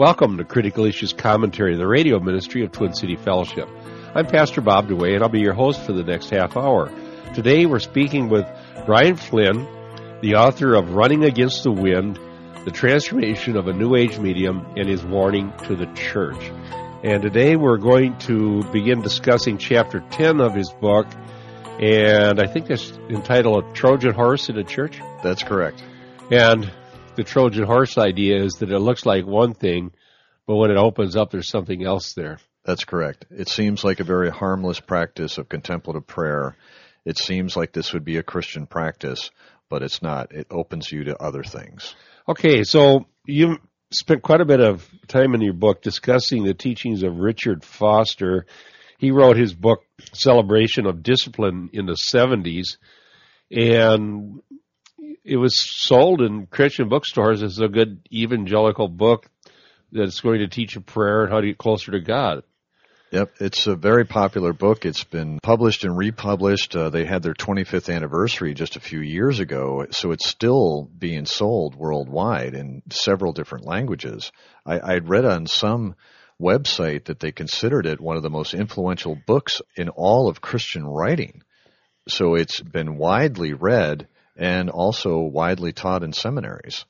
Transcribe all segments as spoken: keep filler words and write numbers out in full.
Welcome to Critical Issues Commentary, the radio ministry of Twin City Fellowship. I'm Pastor Bob DeWay, and I'll be your host for the next half hour. Today we're speaking with Brian Flynn, the author of Running Against the Wind, The Transformation of a New Age Medium, and his warning to the church. And today we're going to begin discussing chapter ten of his book, and I think it's entitled A Trojan Horse in a Church? That's correct. And the Trojan horse idea is that it looks like one thing, but when it opens up, there's something else there. That's correct. It seems like a very harmless practice of contemplative prayer. It seems like this would be a Christian practice, but it's not. It opens you to other things. Okay, so you spent quite a bit of time in your book discussing the teachings of Richard Foster. He wrote his book, Celebration of Discipline, in the seventies, and it was sold in Christian bookstores as a good evangelical book that's going to teach you prayer and how to get closer to God. Yep, it's a very popular book. It's been published and republished. Uh, they had their twenty-fifth anniversary just a few years ago, so it's still being sold worldwide in several different languages. I, I'd read on some website that they considered it one of the most influential books in all of Christian writing. So it's been widely read and also widely taught in seminaries.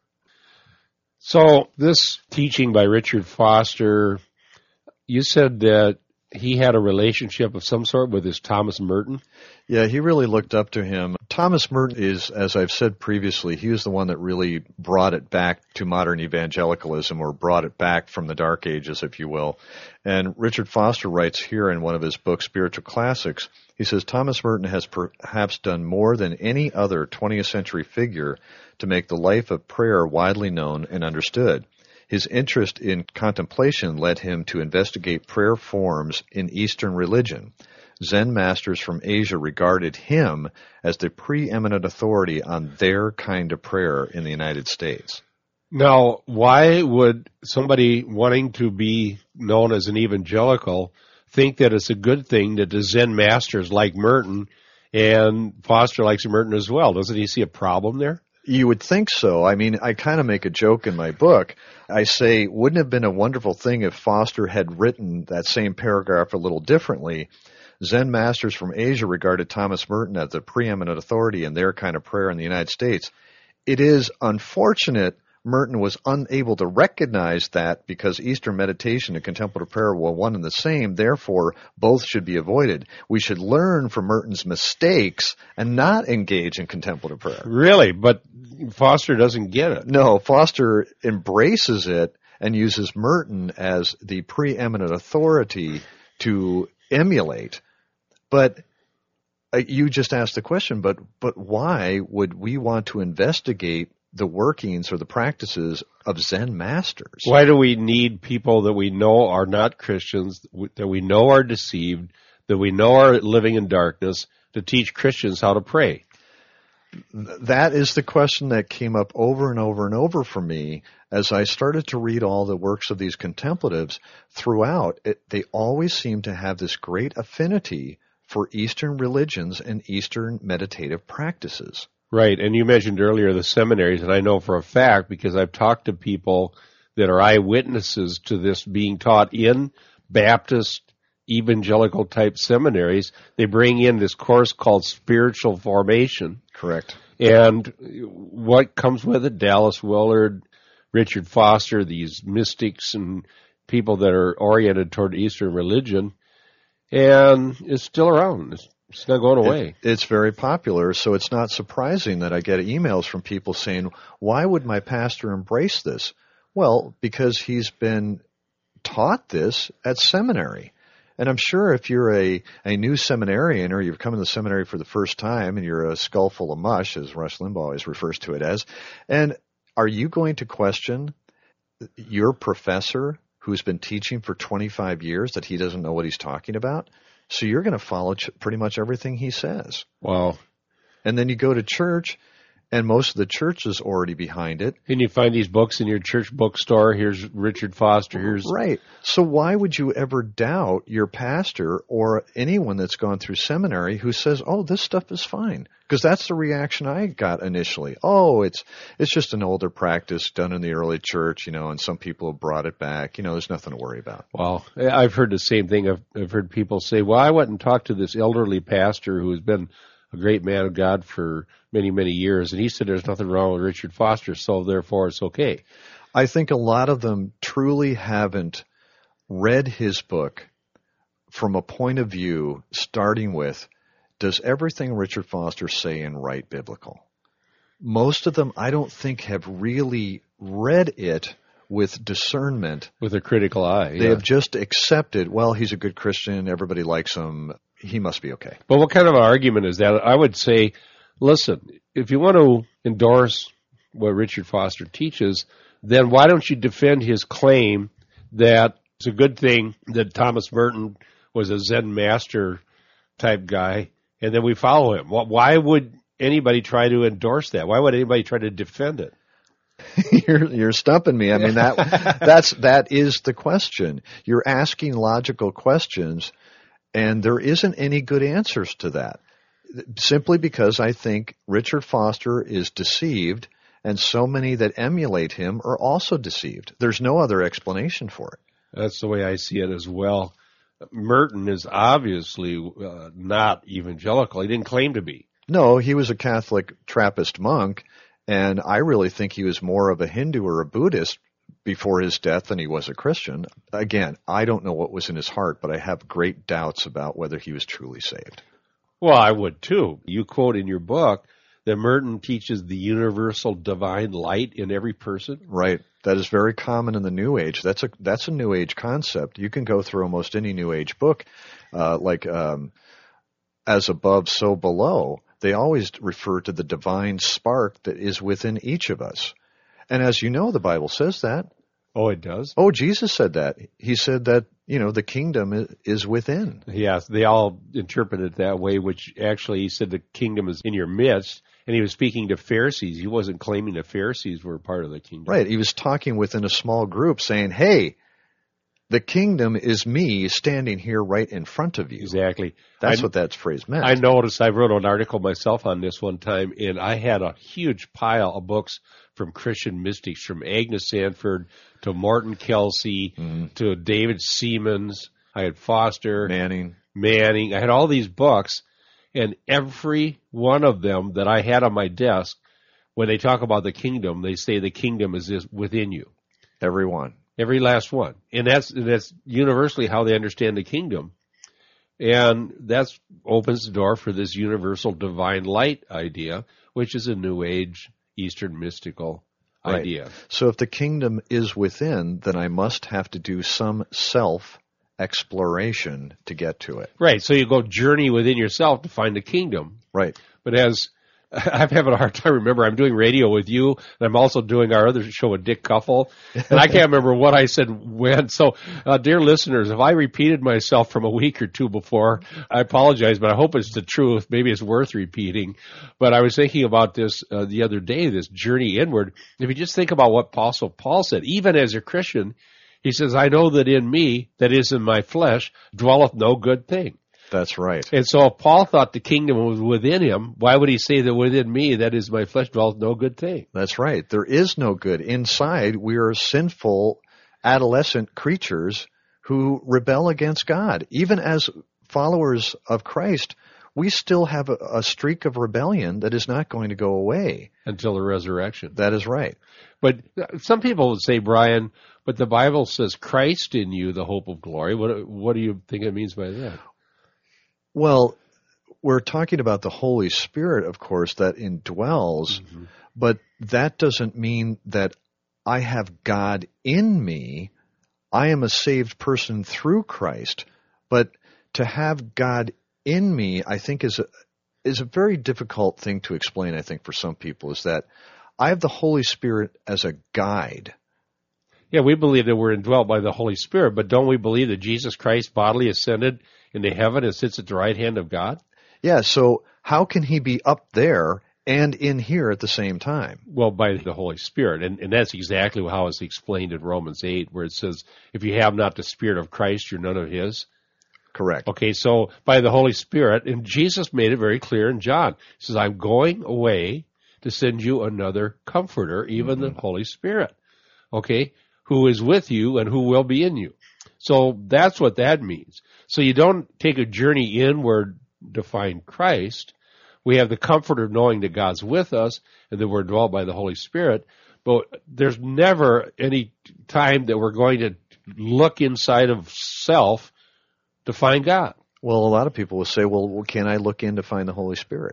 So this teaching by Richard Foster, you said that he had a relationship of some sort with his Thomas Merton? Yeah, he really looked up to him. Thomas Merton is, as I've said previously, he was the one that really brought it back to modern evangelicalism, or brought it back from the Dark Ages, if you will. And Richard Foster writes here in one of his books, Spiritual Classics, he says, Thomas Merton has perhaps done more than any other twentieth century figure to make the life of prayer widely known and understood. His interest in contemplation led him to investigate prayer forms in Eastern religion. Zen masters from Asia regarded him as the preeminent authority on their kind of prayer in the United States. Now, why would somebody wanting to be known as an evangelical think that it's a good thing that the Zen masters like Merton, and Foster likes Merton as well? Doesn't he see a problem there? You would think so. I mean, I kind of make a joke in my book. I say, wouldn't it have been a wonderful thing if Foster had written that same paragraph a little differently? Zen masters from Asia regarded Thomas Merton as the preeminent authority in their kind of prayer in the United States. It is unfortunate Merton was unable to recognize that because Eastern meditation and contemplative prayer were one and the same. Therefore, both should be avoided. We should learn from Merton's mistakes and not engage in contemplative prayer. Really? But Foster doesn't get it. No, Foster embraces it and uses Merton as the preeminent authority to emulate. But uh, you just asked the question, but but why would we want to investigate the workings or the practices of Zen masters? Why do we need people that we know are not Christians, that we know are deceived, that we know are living in darkness, to teach Christians how to pray? That is the question that came up over and over and over for me as I started to read all the works of these contemplatives throughout. It, they always seem to have this great affinity for Eastern religions and Eastern meditative practices. Right, and you mentioned earlier the seminaries, and I know for a fact because I've talked to people that are eyewitnesses to this being taught in Baptist evangelical type seminaries. They bring in this course called Spiritual Formation. Correct. And what comes with it? Dallas Willard, Richard Foster, these mystics and people that are oriented toward Eastern religion, and it's still around. It's It's not going away. It, it's very popular, so it's not surprising that I get emails from people saying, why would my pastor embrace this? Well, because he's been taught this at seminary. And I'm sure if you're a, a new seminarian or you've come to the seminary for the first time and you're a skull full of mush, as Rush Limbaugh always refers to it as, and are you going to question your professor who's been teaching for twenty-five years that he doesn't know what he's talking about? So you're going to follow ch- pretty much everything he says. Wow. And then you go to church And most of the church is already behind it. And you find these books in your church bookstore. Here's Richard Foster. Here's Right. So why would you ever doubt your pastor or anyone that's gone through seminary who says, oh, this stuff is fine? Because that's the reaction I got initially. Oh, it's it's just an older practice done in the early church, you know, and some people have brought it back. You know, there's nothing to worry about. Well, I've heard the same thing. I've, I've heard people say, well, I went and talked to this elderly pastor who has been a great man of God for many, many years, and he said there's nothing wrong with Richard Foster, so therefore it's okay. I think a lot of them truly haven't read his book from a point of view starting with, does everything Richard Foster say and write biblical? Most of them, I don't think, have really read it with discernment. With a critical eye. They yeah. have just accepted, well, he's a good Christian, everybody likes him, he must be okay. But what kind of an argument is that? I would say, listen, if you want to endorse what Richard Foster teaches, then why don't you defend his claim that it's a good thing that Thomas Merton was a Zen master type guy, and then we follow him? Why would anybody try to endorse that? Why would anybody try to defend it? you're you're stumping me. I mean, that that's that is the question. You're asking logical questions, and there isn't any good answers to that. Simply because I think Richard Foster is deceived, and so many that emulate him are also deceived. There's no other explanation for it. That's the way I see it as well. Merton is obviously uh, not evangelical. He didn't claim to be. No, he was a Catholic Trappist monk, and I really think he was more of a Hindu or a Buddhist before his death than he was a Christian. Again, I don't know what was in his heart, but I have great doubts about whether he was truly saved. Well, I would too. You quote in your book that Merton teaches the universal divine light in every person. Right. That is very common in the New Age. That's a that's a New Age concept. You can go through almost any New Age book, uh, like um, As Above, So Below. They always refer to the divine spark that is within each of us. And as you know, the Bible says that. Oh, it does? Oh, Jesus said that. He said that, you know, the kingdom is within. Yes, they all interpret it that way, which actually he said the kingdom is in your midst. And he was speaking to Pharisees. He wasn't claiming the Pharisees were part of the kingdom. Right. He was talking within a small group saying, hey, the kingdom is me standing here right in front of you. Exactly. That's I, what that phrase meant. I noticed, I wrote an article myself on this one time, and I had a huge pile of books from Christian mystics, from Agnes Sanford to Morton Kelsey mm-hmm. to David Siemens. I had Foster. Manning. Manning. I had all these books, and every one of them that I had on my desk, when they talk about the kingdom, they say the kingdom is within you. Every one. Every last one. And that's that's universally how they understand the kingdom. And that opens the door for this universal divine light idea, which is a New Age, Eastern mystical right. idea. So if the kingdom is within, then I must have to do some self-exploration to get to it. Right. So you go journey within yourself to find the kingdom. Right. But as I'm having a hard time. Remember, I'm doing radio with you, and I'm also doing our other show with Dick Kuffel, and I can't remember what I said when. So, uh, dear listeners, if I repeated myself from a week or two before, I apologize, but I hope it's the truth. Maybe it's worth repeating. But I was thinking about this uh, the other day, this journey inward. If you just think about what Apostle Paul said, even as a Christian, he says, I know that in me, that is in my flesh, dwelleth no good thing. That's right. And so if Paul thought the kingdom was within him, why would he say that within me, that is my flesh, dwells no good thing? That's right. There is no good. Inside, we are sinful, adolescent creatures who rebel against God. Even as followers of Christ, we still have a, a streak of rebellion that is not going to go away. Until the resurrection. That is right. But some people would say, Brian, but the Bible says Christ in you, the hope of glory. What, what do you think it means by that? Well, we're talking about the Holy Spirit, of course, that indwells, mm-hmm. but that doesn't mean that I have God in me. I am a saved person through Christ, but to have God in me, I think, is a, is a very difficult thing to explain, I think, for some people, is that I have the Holy Spirit as a guide. Yeah, we believe that we're indwelt by the Holy Spirit, but don't we believe that Jesus Christ bodily ascended into heaven and sits at the right hand of God? Yeah, so how can he be up there and in here at the same time. Well, by the Holy Spirit. And, and that's exactly how it's explained in Romans eight, where it says, if you have not the Spirit of Christ, you're none of His. Correct. Okay, so by the Holy Spirit, and Jesus made it very clear in John. He says, I'm going away to send you another comforter, even mm-hmm. the Holy Spirit, okay, who is with you and who will be in you. So that's what that means. So you don't take a journey inward to find Christ. We have the comfort of knowing that God's with us and that we're dwelt by the Holy Spirit, but there's never any time that we're going to look inside of self to find God. Well, a lot of people will say, well, can I look in to find the Holy Spirit?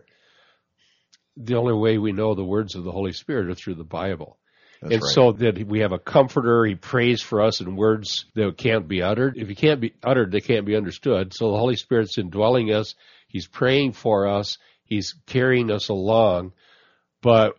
The only way we know the words of the Holy Spirit are through the Bible. That's and right. so that we have a comforter, He prays for us in words that can't be uttered. If He can't be uttered, they can't be understood. So the Holy Spirit's indwelling us. He's praying for us. He's carrying us along. But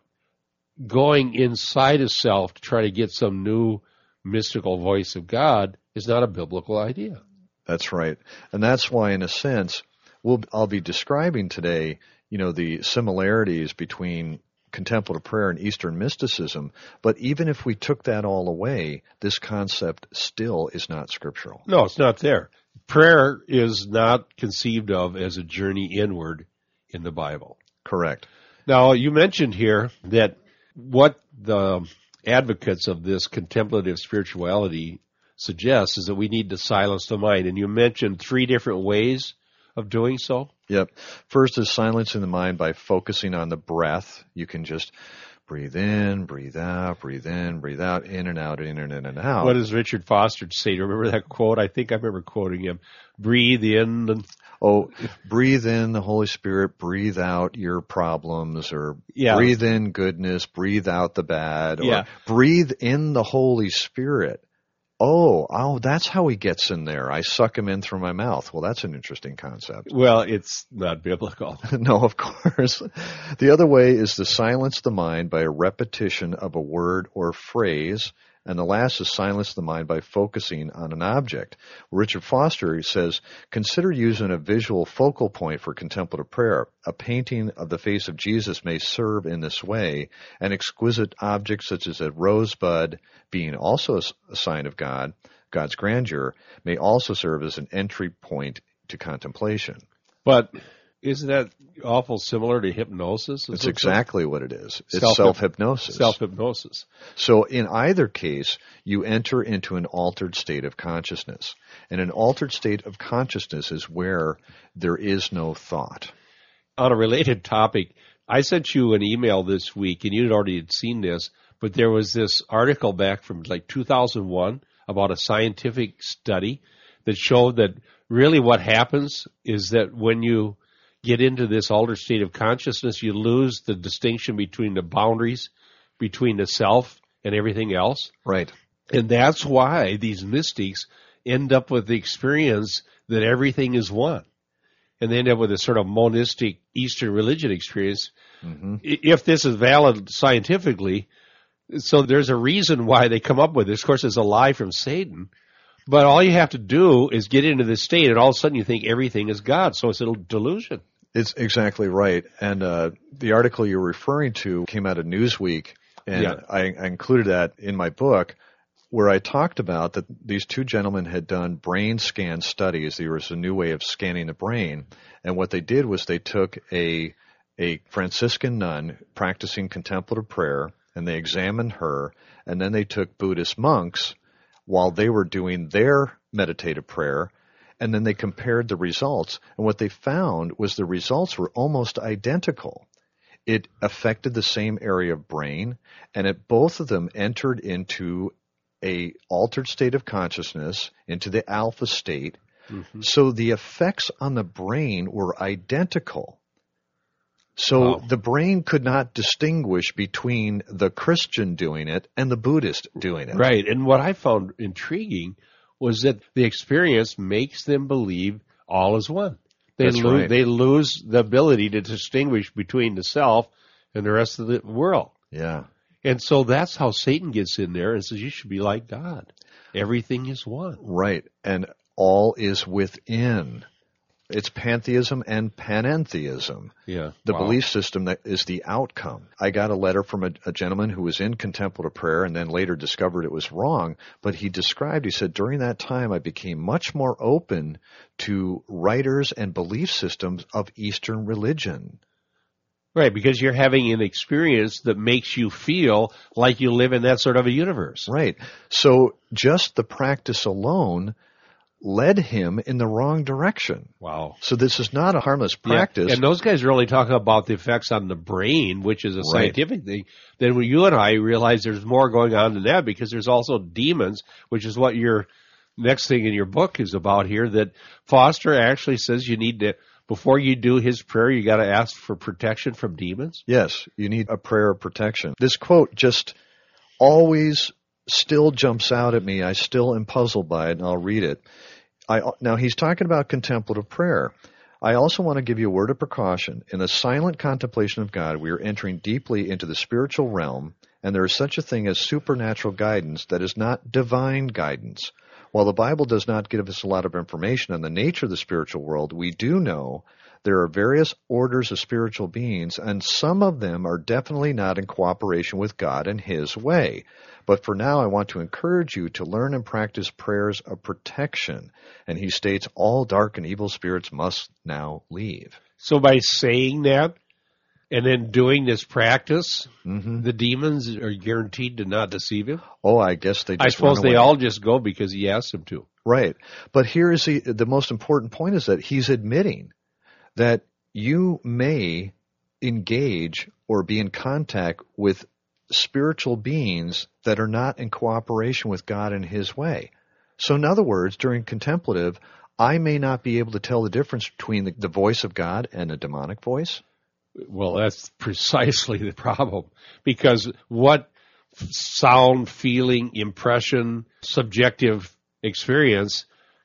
going inside of self to try to get some new mystical voice of God is not a biblical idea. That's right. And that's why, in a sense, we'll, I'll be describing today, you know, the similarities between contemplative prayer and Eastern mysticism. But even if we took that all away, this concept still is not scriptural. No, it's not there. Prayer is not conceived of as a journey inward in the Bible. Correct. Now, you mentioned here that what the advocates of this contemplative spirituality suggests is that we need to silence the mind. And you mentioned three different ways of doing so. Yep. First is silencing the mind by focusing on the breath. You can just breathe in, breathe out, breathe in, breathe out, in and out, in and in and out. What does Richard Foster say? Remember that quote? I think I remember quoting him. Breathe in. And... Oh, breathe in the Holy Spirit, breathe out your problems, or yeah. breathe in goodness, breathe out the bad, or yeah. breathe in the Holy Spirit. Oh, oh, that's how He gets in there. I suck Him in through my mouth. Well, that's an interesting concept. Well, it's not biblical. No, of course. The other way is to silence the mind by a repetition of a word or phrase. And the last is silence the mind by focusing on an object. Richard Foster says, consider using a visual focal point for contemplative prayer. A painting of the face of Jesus may serve in this way. An exquisite object such as a rosebud, being also a sign of God, God's grandeur, may also serve as an entry point to contemplation. But isn't that awful similar to hypnosis? It's exactly what it is. It's Self- self-hypnosis. Self-hypnosis. So in either case, you enter into an altered state of consciousness. And an altered state of consciousness is where there is no thought. On a related topic, I sent you an email this week, and you had already seen this, but there was this article back from like two thousand one about a scientific study that showed that really what happens is that when you get into this altered state of consciousness, you lose the distinction between the boundaries between the self and everything else. Right. And that's why these mystics end up with the experience that everything is one. And they end up with a sort of monistic Eastern religion experience. Mm-hmm. If this is valid scientifically, so there's a reason why they come up with this. Of course, it's a lie from Satan. But all you have to do is get into this state, and all of a sudden you think everything is God. So it's a delusion. It's exactly right. And uh, the article you're referring to came out of Newsweek, and yeah. I, I included that in my book, where I talked about that these two gentlemen had done brain scan studies. There was a new way of scanning the brain. And what they did was they took a a Franciscan nun practicing contemplative prayer, and they examined her, and then they took Buddhist monks while they were doing their meditative prayer, and then they compared the results. And what they found was the results were almost identical. It affected the same area of brain, and it, both of them entered into a altered state of consciousness, into the alpha state. Mm-hmm. So the effects on the brain were identical. So wow. the brain could not distinguish between the Christian doing it and the Buddhist doing it. Right. And what I found intriguing was that the experience makes them believe all is one. They That's lose, right. They lose the ability to distinguish between the self and the rest of the world. Yeah. And so that's how Satan gets in there and says, you should be like God. Everything is one. Right. And all is within. It's pantheism and panentheism. Yeah. The Wow. belief system that is the outcome. I got a letter from a, a gentleman who was in contemplative prayer and then later discovered it was wrong, but he described, he said, during that time I became much more open to writers and belief systems of Eastern religion. Right, because you're having an experience that makes you feel like you live in that sort of a universe. Right. So just the practice alone led him in the wrong direction. Wow. So this is not a harmless practice. Yeah. And those guys are only talking about the effects on the brain, which is a Right. scientific thing. Then when you and I realize there's more going on than that, because there's also demons, which is what your next thing in your book is about here, that Foster actually says you need to, before you do his prayer, you got to ask for protection from demons. Yes, you need a prayer of protection. This quote just always still jumps out at me. I still am puzzled by it, and I'll read it. I, now, he's talking about contemplative prayer. I also want to give you a word of precaution. In the silent contemplation of God, we are entering deeply into the spiritual realm, and there is such a thing as supernatural guidance that is not divine guidance. While the Bible does not give us a lot of information on the nature of the spiritual world, we do know there are various orders of spiritual beings, and some of them are definitely not in cooperation with God and His way. But for now, I want to encourage you to learn and practice prayers of protection. And he states, all dark and evil spirits must now leave. So by saying that and then doing this practice, Mm-hmm. the demons are guaranteed to not deceive him? Oh, I guess they just I suppose run they away. all just go because he asked them to. Right. But here is the, the most important point is that he's admitting that you may engage or be in contact with spiritual beings that are not in cooperation with God and His way. So in other words, during contemplative, I may not be able to tell the difference between the, the voice of God and a demonic voice. Well, that's precisely the problem. Because what sound, feeling, impression, subjective experience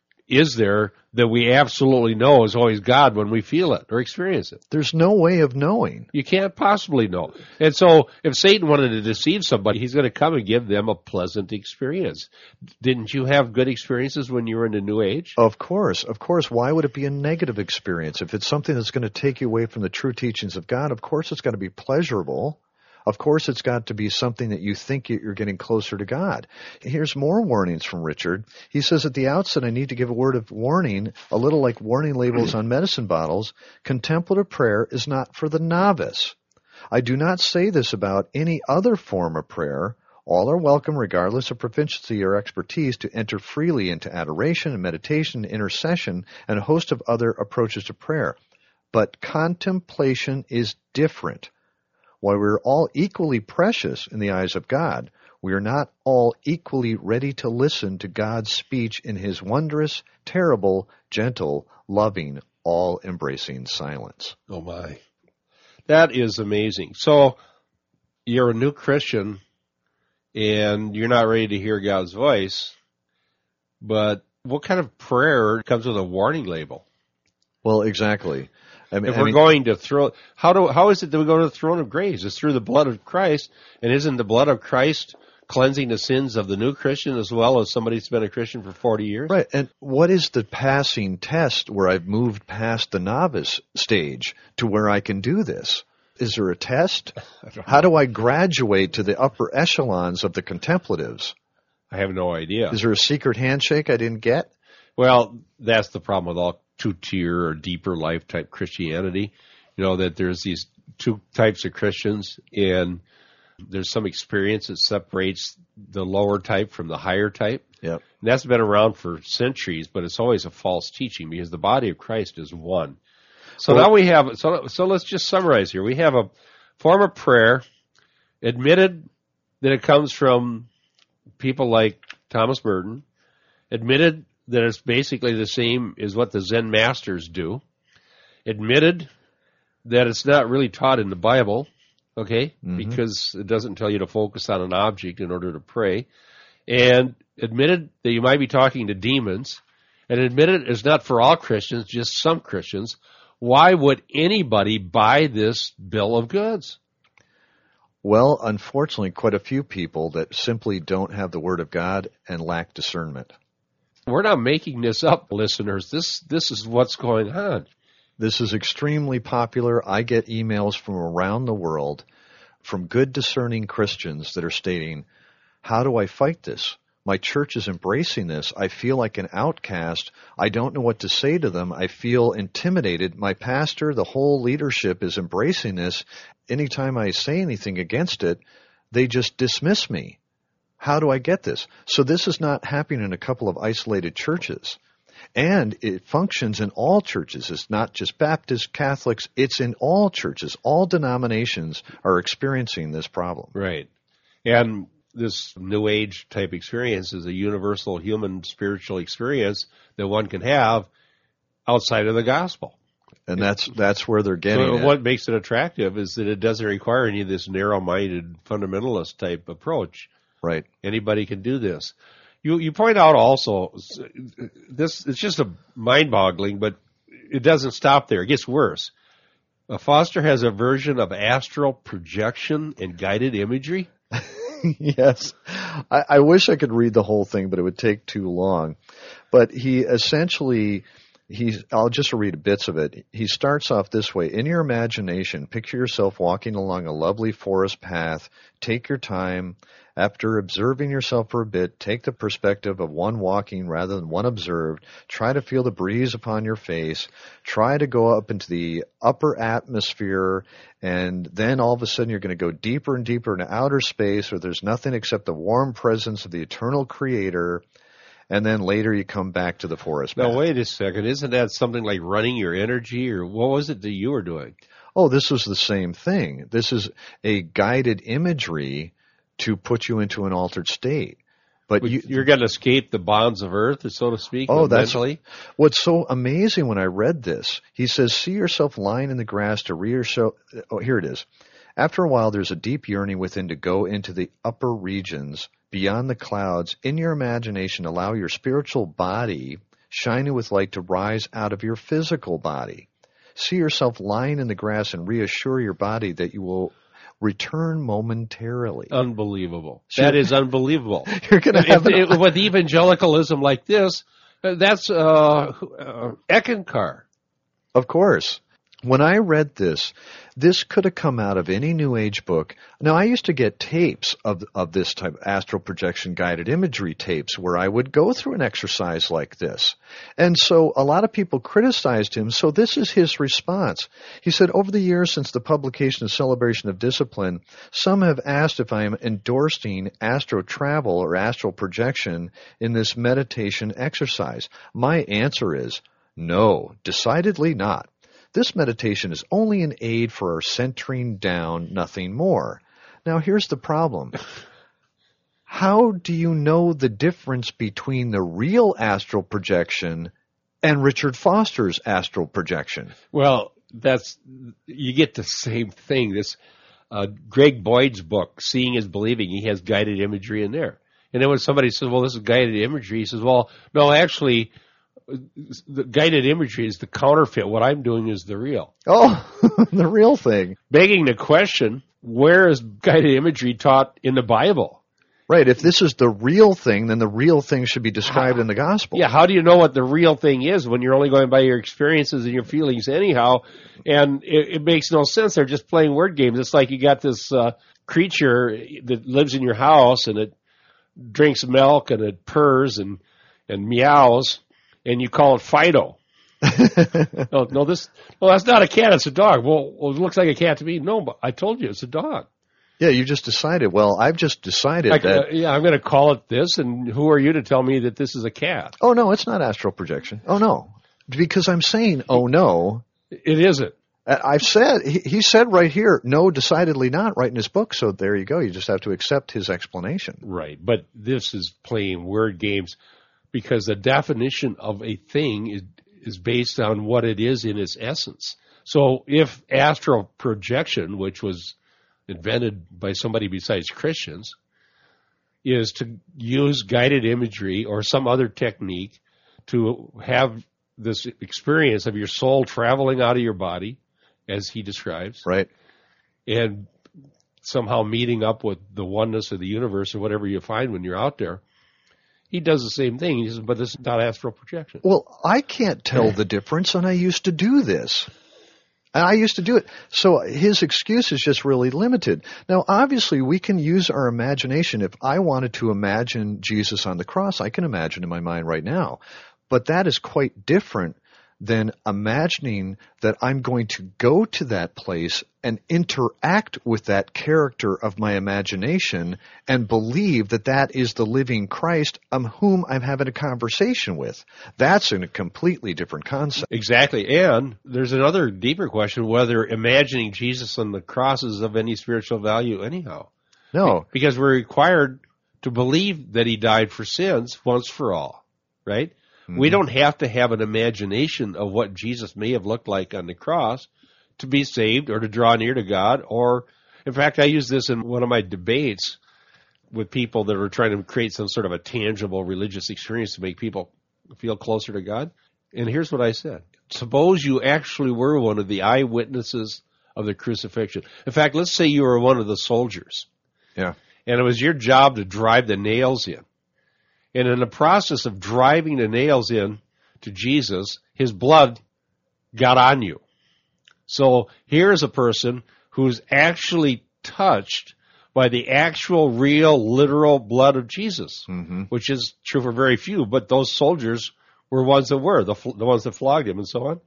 is there that we absolutely know is always God when we feel it or experience it? There's no way of knowing. You can't possibly know. And so if Satan wanted to deceive somebody, he's going to come and give them a pleasant experience. Didn't you have good experiences when you were in the New Age? Of course, of course. Why would it be a negative experience? If it's something that's going to take you away from the true teachings of God, of course it's got to be pleasurable. Of course it's got to be something that you think you're getting closer to God. Here's more warnings from Richard. He says, at the outset, I need to give a word of warning, a little like warning labels on medicine bottles. Contemplative prayer is not for the novice. I do not say this about any other form of prayer. All are welcome, regardless of proficiency or expertise, to enter freely into adoration and meditation, intercession, and a host of other approaches to prayer. But contemplation is different. While we're all equally precious in the eyes of God, we are not all equally ready to listen to God's speech in His wondrous, terrible, gentle, loving, all-embracing silence. Oh, my. That is amazing. So you're a new Christian, and you're not ready to hear God's voice, but what kind of prayer comes with a warning label? Well, exactly. I mean, If we're I mean, going to throw, how do how is it that we go to the throne of grace? It's through the blood of Christ, and isn't the blood of Christ cleansing the sins of the new Christian as well as somebody who's been a Christian for forty years? right. And what is the passing test where I've moved past the novice stage to where I can do this? Is there a test? How do I graduate to the upper echelons of the contemplatives? I have no idea. Is there a secret handshake I didn't get? Well, that's the problem with all two-tier or deeper life type Christianity. You know, that there's these two types of Christians, and there's some experience that separates the lower type from the higher type. Yep. And that's been around for centuries, but it's always a false teaching because the body of Christ is one. So Well, now we have, so, so let's just summarize here. We have a form of prayer admitted that it comes from people like Thomas Merton, admitted that it's basically the same as what the Zen masters do, admitted that it's not really taught in the Bible, okay, Mm-hmm. because it doesn't tell you to focus on an object in order to pray, and admitted that you might be talking to demons, and admitted it's not for all Christians, just some Christians. Why would anybody buy this bill of goods? Well, unfortunately, quite a few people that simply don't have the Word of God and lack discernment. We're not making this up, listeners. This this is what's going on. This is extremely popular. I get emails from around the world from good discerning Christians that are stating, how do I fight this? My church is embracing this. I feel like an outcast. I don't know what to say to them. I feel intimidated. My pastor, the whole leadership is embracing this. Anytime I say anything against it, they just dismiss me. How do I get this? So this is not happening in a couple of isolated churches. And it functions in all churches. It's not just Baptists, Catholics. It's in all churches. All denominations are experiencing this problem. Right. And this New Age type experience is a universal human spiritual experience that one can have outside of the gospel. And that's that's where they're getting so at. What makes it attractive is that it doesn't require any of this narrow-minded fundamentalist type approach. Right. Anybody can do this. You you point out also, this it's just a mind-boggling, but it doesn't stop there. It gets worse. Uh, Foster has a version of astral projection and guided imagery. Yes. I, I wish I could read the whole thing, but it would take too long. But he essentially, he's, I'll just read bits of it. He starts off this way. In your imagination, picture yourself walking along a lovely forest path. Take your time. After observing yourself for a bit, take the perspective of one walking rather than one observed. Try to feel the breeze upon your face. Try to go up into the upper atmosphere, and then all of a sudden you're going to go deeper and deeper into outer space where there's nothing except the warm presence of the eternal Creator. And then later you come back to the forest path. Now, wait a second. Isn't that something like running your energy, or what was it that you were doing? Oh, this was the same thing. This is a guided imagery to put you into an altered state. But you, you're going to escape the bonds of earth, so to speak, oh, that's mentally? What's so amazing when I read this. He says, see yourself lying in the grass to reassure. Oh, here it is. After a while, there's a deep yearning within to go into the upper regions, beyond the clouds. In your imagination, allow your spiritual body, shining with light, to rise out of your physical body. See yourself lying in the grass and reassure your body that you will return momentarily. Unbelievable. So that is unbelievable. You're going to have it, it, with evangelicalism like this, that's uh, uh, Eckankar. Of course. When I read this, this could have come out of any New Age book. Now, I used to get tapes of of this type, astral projection guided imagery tapes, where I would go through an exercise like this. And so a lot of people criticized him, so this is his response. He said, over the years since the publication of Celebration of Discipline, some have asked if I am endorsing astral travel or astral projection in this meditation exercise. My answer is no, decidedly not. This meditation is only an aid for our centering down, nothing more. Now, here's the problem. How do you know the difference between the real astral projection and Richard Foster's astral projection? Well, that's you get the same thing. This uh, Greg Boyd's book, Seeing is Believing, he has guided imagery in there. And then when somebody says, well, this is guided imagery, he says, well, no, actually, the guided imagery is the counterfeit. What I'm doing is the real. Oh, the real thing. Begging the question, where is guided imagery taught in the Bible? Right. If this is the real thing, then the real thing should be described how, in the gospel. Yeah, how do you know what the real thing is when you're only going by your experiences and your feelings anyhow? And it, it makes no sense. They're just playing word games. It's like you got this uh, creature that lives in your house, and it drinks milk, and it purrs and, and meows, and you call it Fido. no, no, this, well, that's not a cat, it's a dog. Well, well, it looks like a cat to me. No, but I told you it's a dog. Yeah, you just decided. Well, I've just decided I, that. Uh, yeah, I'm going to call it this, and who are you to tell me that this is a cat? Oh, no, it's not astral projection. Oh, no. Because I'm saying, oh, no. It isn't. I've said, he, he said right here, no, decidedly not, right in his book. So there you go. You just have to accept his explanation. Right. But this is playing word games because the definition of a thing is, is based on what it is in its essence. So if astral projection, which was invented by somebody besides Christians, is to use guided imagery or some other technique to have this experience of your soul traveling out of your body, as he describes, right, and somehow meeting up with the oneness of the universe or whatever you find when you're out there, He does the same thing, he says, but this is not astral projection. Well, I can't tell the difference, and I used to do this. And I used to do it. So his excuse is just really limited. Now, obviously, we can use our imagination. If I wanted to imagine Jesus on the cross, I can imagine in my mind right now. But that is quite different than imagining that I'm going to go to that place and interact with that character of my imagination and believe that that is the living Christ um, whom I'm having a conversation with. That's a completely different concept. Exactly. And there's another deeper question, whether imagining Jesus on the cross is of any spiritual value anyhow. No. Because we're required to believe that he died for sins once for all, right? Mm-hmm. We don't have to have an imagination of what Jesus may have looked like on the cross to be saved or to draw near to God. Or, in fact, I use this in one of my debates with people that are trying to create some sort of a tangible religious experience to make people feel closer to God. And here's what I said. Suppose you actually were one of the eyewitnesses of the crucifixion. In fact, let's say you were one of the soldiers. Yeah. And it was your job to drive the nails in. And in the process of driving the nails in to Jesus, his blood got on you. So here's a person who's actually touched by the actual, real, literal blood of Jesus, mm-hmm. which is true for very few, but those soldiers were ones that were, the, the ones that flogged him and so on.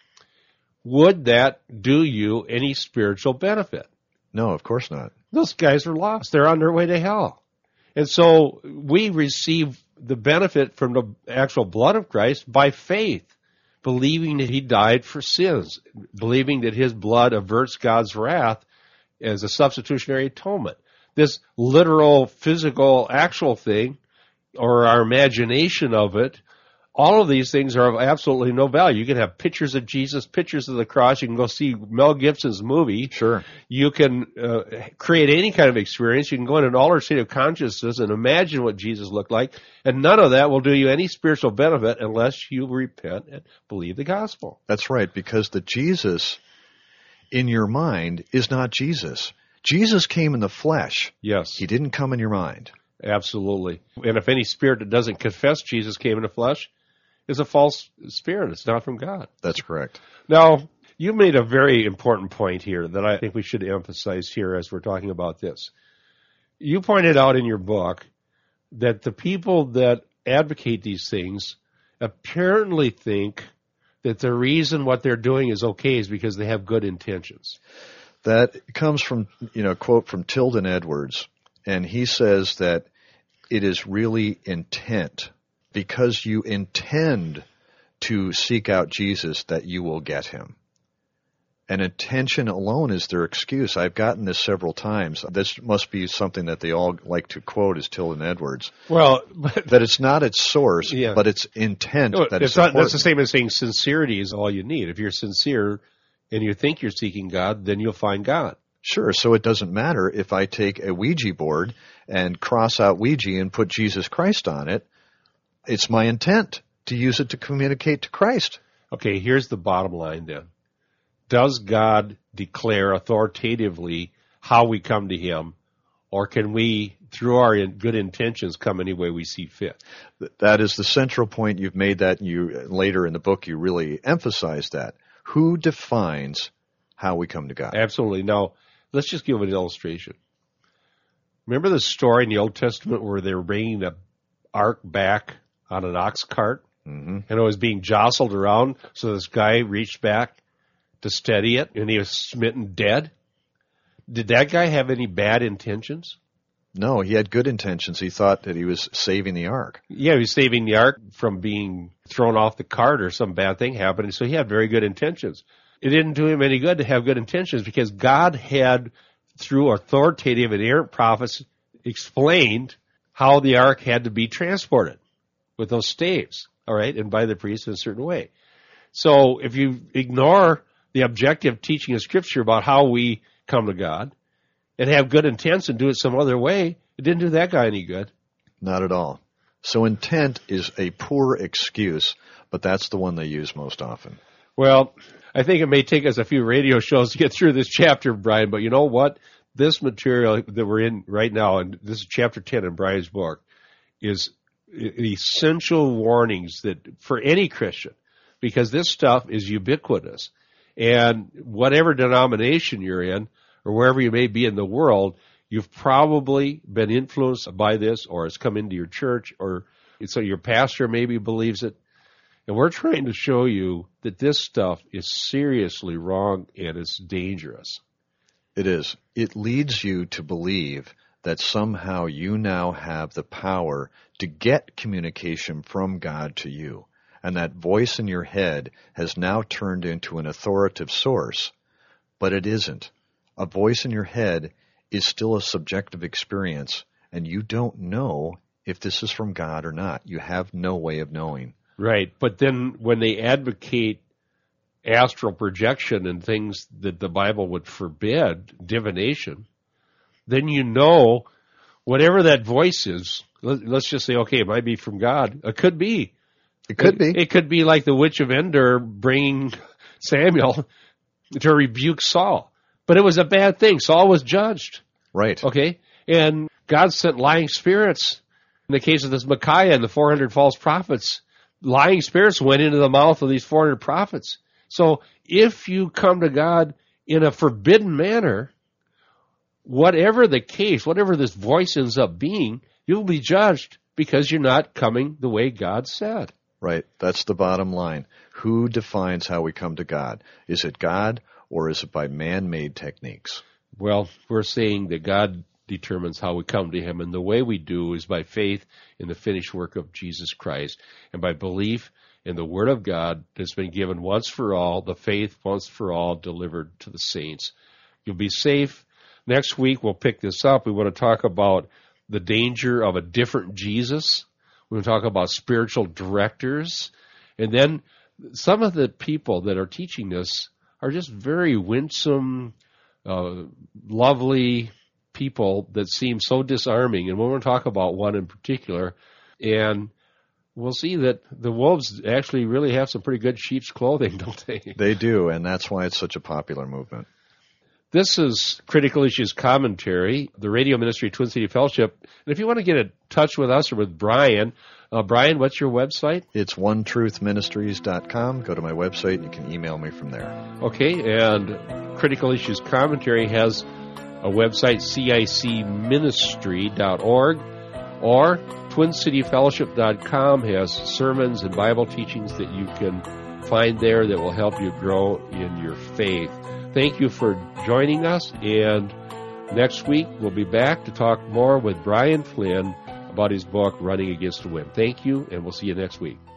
Would that do you any spiritual benefit? No, of course not. Those guys are lost. They're on their way to hell. And so we receive the benefit from the actual blood of Christ by faith, believing that he died for sins, believing that his blood averts God's wrath as a substitutionary atonement. This literal, physical, actual thing, or our imagination of it, all of these things are of absolutely no value. You can have pictures of Jesus, pictures of the cross. You can go see Mel Gibson's movie. Sure. You can uh, create any kind of experience. You can go in an altered state of consciousness and imagine what Jesus looked like. And none of that will do you any spiritual benefit unless you repent and believe the gospel. That's right, because the Jesus in your mind is not Jesus. Jesus came in the flesh. Yes. He didn't come in your mind. Absolutely. And if any spirit that doesn't confess Jesus came in the flesh, is a false spirit. It's not from God. That's correct. Now, you made a very important point here that I think we should emphasize here as we're talking about this. You pointed out in your book that the people that advocate these things apparently think that the reason what they're doing is okay is because they have good intentions. That comes from, you know, a quote from Tilden Edwards, and he says that it is really intent. Because you intend to seek out Jesus, that you will get him. And intention alone is their excuse. I've gotten this several times. This must be something that they all like to quote as Tilden Edwards. Well, but, that it's not its source, yeah. but it's intent. No, that it's is not, important. That's the same as saying sincerity is all you need. If you're sincere and you think you're seeking God, then you'll find God. Sure, so it doesn't matter if I take a Ouija board and cross out Ouija and put Jesus Christ on it. It's my intent to use it to communicate to Christ. Okay, here's the bottom line then. Does God declare authoritatively how we come to him, or can we, through our good intentions, come any way we see fit? That is the central point. You've made that, and you later in the book you really emphasize that. Who defines how we come to God? Absolutely. Now, let's just give an illustration. Remember the story in the Old Testament where they were bringing the ark back on an ox cart, mm-hmm. and it was being jostled around, so this guy reached back to steady it, and he was smitten dead? Did that guy have any bad intentions? No, he had good intentions. He thought that he was saving the ark. Yeah, he was saving the ark from being thrown off the cart or some bad thing happening, so he had very good intentions. It didn't do him any good to have good intentions because God had, through authoritative and inerrant prophets, explained how the ark had to be transported with those staves, all right, and by the priest in a certain way. So if you ignore the objective teaching of Scripture about how we come to God and have good intents and do it some other way, it didn't do that guy any good. Not at all. So intent is a poor excuse, but that's the one they use most often. Well, I think it may take us a few radio shows to get through this chapter, Brian, but you know what? This material that we're in right now, and this is chapter ten in Brian's book, is essential warnings that for any Christian, because this stuff is ubiquitous. And whatever denomination you're in, or wherever you may be in the world, you've probably been influenced by this, or it's come into your church, or so your pastor maybe believes it. And we're trying to show you that this stuff is seriously wrong and it's dangerous. It is. It leads you to believe that somehow you now have the power to get communication from God to you. And that voice in your head has now turned into an authoritative source. But it isn't. A voice in your head is still a subjective experience, and you don't know if this is from God or not. You have no way of knowing. Right. But then when they advocate astral projection and things that the Bible would forbid, divination, then you know whatever that voice is, let's just say, okay, it might be from God. It could be. It could be. It, it could be like the witch of Endor bringing Samuel to rebuke Saul. But it was a bad thing. Saul was judged. Right. Okay? And God sent lying spirits. In the case of this Micaiah and the four hundred false prophets, lying spirits went into the mouth of these four hundred prophets. So if you come to God in a forbidden manner, whatever the case, whatever this voice ends up being, you'll be judged because you're not coming the way God said. Right. That's the bottom line. Who defines how we come to God? Is it God, or is it by man-made techniques? Well, we're saying that God determines how we come to him, and the way we do is by faith in the finished work of Jesus Christ, and by belief in the Word of God that's been given once for all, the faith once for all delivered to the saints. You'll be safe. Next week we'll pick this up. We want to talk about the danger of a different Jesus. We're going to talk about spiritual directors. And then some of the people that are teaching this are just very winsome, uh, lovely people that seem so disarming. And we're going to talk about one in particular. And we'll see that the wolves actually really have some pretty good sheep's clothing, don't they? They do, and that's why it's such a popular movement. This is Critical Issues Commentary, the radio ministry of Twin City Fellowship. And if you want to get in touch with us or with Brian, uh, Brian, what's your website? It's one truth ministries dot com. Go to my website and you can email me from there. Okay, and Critical Issues Commentary has a website, C I C ministry dot org, or twin city fellowship dot com has sermons and Bible teachings that you can find there that will help you grow in your faith. Thank you for joining us, and next week we'll be back to talk more with Brian Flynn about his book, Running Against the Wind. Thank you, and we'll see you next week.